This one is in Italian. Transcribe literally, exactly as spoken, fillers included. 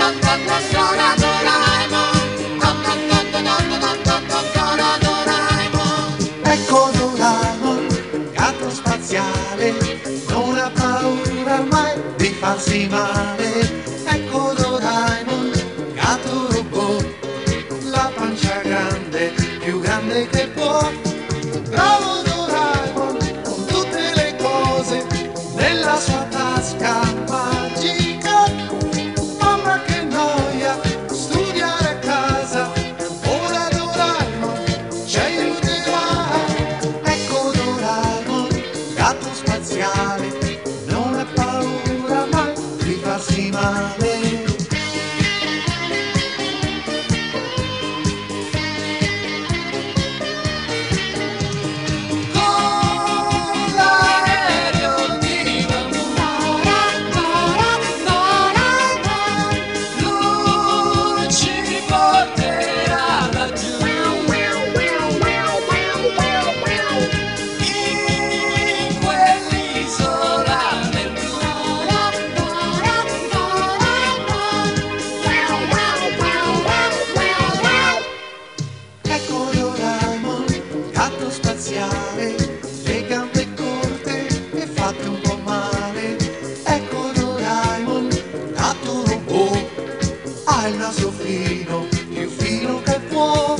Ecco Doraemon, gatto spaziale, non ha paura mai di farsi male. Ecco Doraemon, gatto robot, la pancia grande, più grande che può. Bravo Doraemon, con tutte le cose nella sua tasca magica. Mamma che noia, studiare a casa, ora Doraemon ci aiuterà. Ecco Doraemon, gatto spaziale, non ha paura mai di farsi male. Ecco Doraemon, gatto spaziale, le gambe corte e fatte un po' male. Ecco Doraemon, gatto robot, ha il naso fino, più fino che può.